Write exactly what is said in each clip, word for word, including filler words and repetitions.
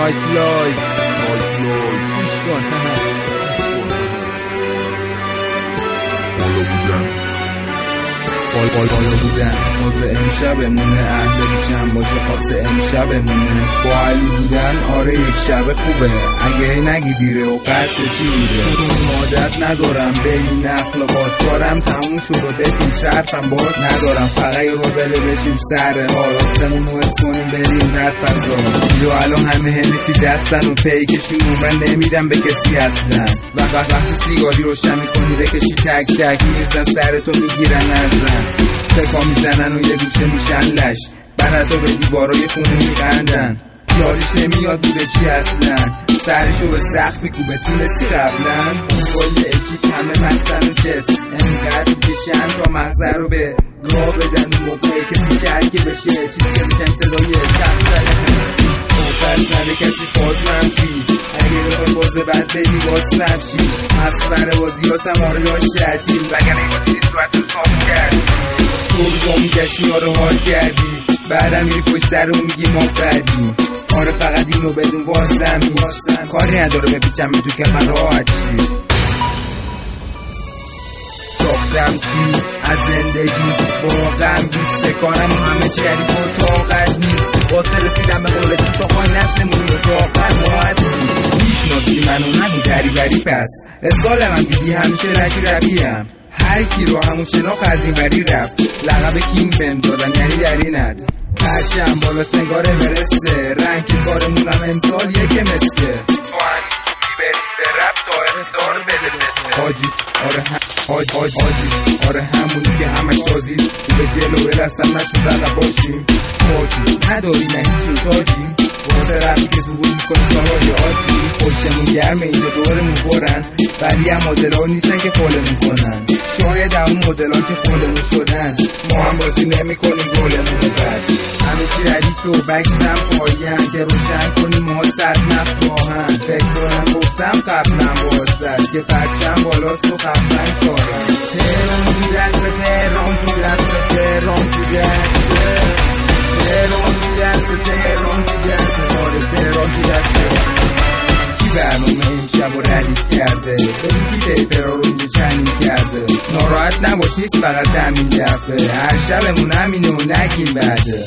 نایت لایف نایت لایف گوش کن. بالا بالا بودن موزه امشبمونه، اهل بیشم باشه خاصه امشبمونه. با علی بودن آره یک شب خوبه، اگه نگی دیره و قصد چی میره. عادت ندارم به این اخلاقات، کارم تموم شد و بهتون شرفم باز ندارم. فقط یه رو بله بشیم سر حال، آستمون رو اس کنیم بریم در فضا. جو الان همه هنسی دستن و پیکشیم، من نمیرم به کسی اصلا. وقت وقتی سیگاری روشن میکنی بکشی تک تک، میرزن سرتو میگیرن نزن، سکا میزنن و یه گوشه میشن لش، براتو به دیوارای خونه میخندن. یادش نمیاد بوده چی اصلا، سرشو به سقف میکوبه تونستی قبلا. کل اکیپ همه مستن و جت، انقدر میکشن تا مغزه رو به راه بدن. موقعی کسی شرکه بشه چیز که میشن صدای سقف صحبت نده کسی فاز منفی، اگه رو بازه بد بدی باز نفشی. اصفر بازیاتم آره داشت شدیم، وگرنه ایما دیدی صورت رو کام کردی. تو رو میگشی آره حال کردی، بعدم میری پشت سر رو میگی ما بدیم. آره فقط اینو بدون واسم هیچ کاری نداره بپیچم تو که من راحت چی ساختم چی از زندگی. واقعا بیسته کارم و همه شریف و طاقت نیست، واسه رسیدم به قولشی چاقای نسلمون رو طاقت ما هستی. میشناسی منو نگو دری بری پس، سال من دیدی همیشه رشی رویم. هر کی رو همون شناخت از این بری رفت، لقب کینگ بند دادن یعنی درینت. پرچم بالا سنگاره برسه، رنگ کارمونم امسال یکه مسکه. تو هنوز خوبی بریم به رب تا اختار بده بسته حاجی. آره هم حاج حاج حاجی آره همونی که همش تازید به جلو برسم نشون رقب باشیم. حاجی نداری نه هیچی تاجیم، واسه ربی که ظهور میکنه سالای آتی. پشتمون گرمه اینجا دورمون برن، ولی هم مدلان نیستن که فالمون کنن. شاید همون مدلان که فالمون شدن، ما هم بازی نمی کنیم گولمون بد. همه چی ردیف و بکسم پاین که روشن کنیم ما صد نفراهن. فکر کنم گفتم قبلم بازد که پرچم بالاست و قبلن کارم. تهران تو دست تهران تو دست تهران تو دست تهران تو دست تهران تو دست آره تهران تو دست. کی برنامه امشب رو ردیف کرده، ببین کی پیپرا رو اینجا چنین کرده. ناراحت نباش نیست فقط همین دفعه، هر شبمون همینه و نگیم بعده.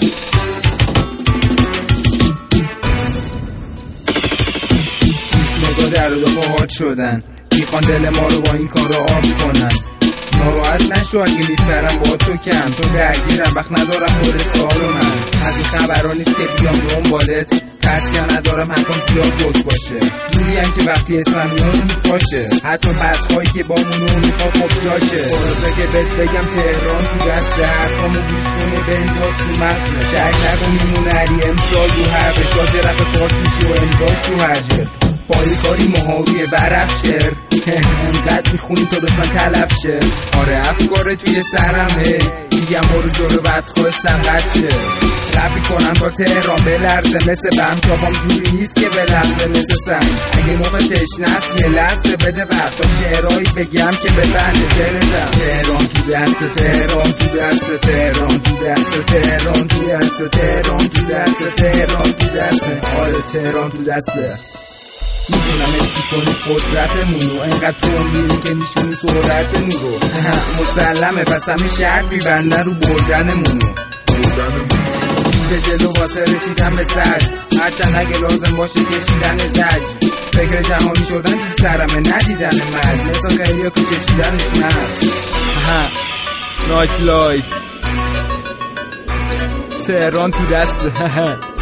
نگاه در و دفاعات شدن، میخوان دل ما رو با این کار رو آب کنن. ناراحت نشو اگه میفرم با تو کم، تو درگیرم وقت ندارم خود سالو. من از این خبرها نیست که بیام دنبالت، ترسی ندارم حکم زیاد بود باشه. جوریم که وقتی اسمم میاد میپاشه، حتی بدخواهی که با مونو میخواد خب جاشه. برازه که بهت بگم تهران تو دست، حرفامو گوش کنه بنداز تو مغزه. شک نکن میمونه علی امسال رو هر بشاز رفت پاس میشی و امضاش تو هر جر. پای کاری مهاویه برف شر، انقدر میخونی تا دشمن تلف شه. آره افکار توی سرمه، میگم برو جلو بدخواه سنقد شه. رفی کنم تا تهران بلرزه، مثل بهم تابام جوری نیست که بلرزه مثل سن. اگه موقع تشنست یه لحظه بده وقت تا شعرهایی بگم که ببنده دلتم. تهران تو دست تهران تو دست تهران تو دست تهران تو دست تهران تو دست تهران تو دست آره تهران تو دسته. میتونم اسکی کنی قدرتمونو، انقدر تون میریم که میشونی سرعتمون رو. مسلمه پس همه شرط بیبندن رو بردنمونو. به جلو واسه رسیدن به سر، هرچند اگه لازم باشه کشیدن زج. فکر جهانی شدن تو سرمه ندیدن مرد، مثل خیلی ها که کشیدنش مرد. نایت لایف تهران تو دست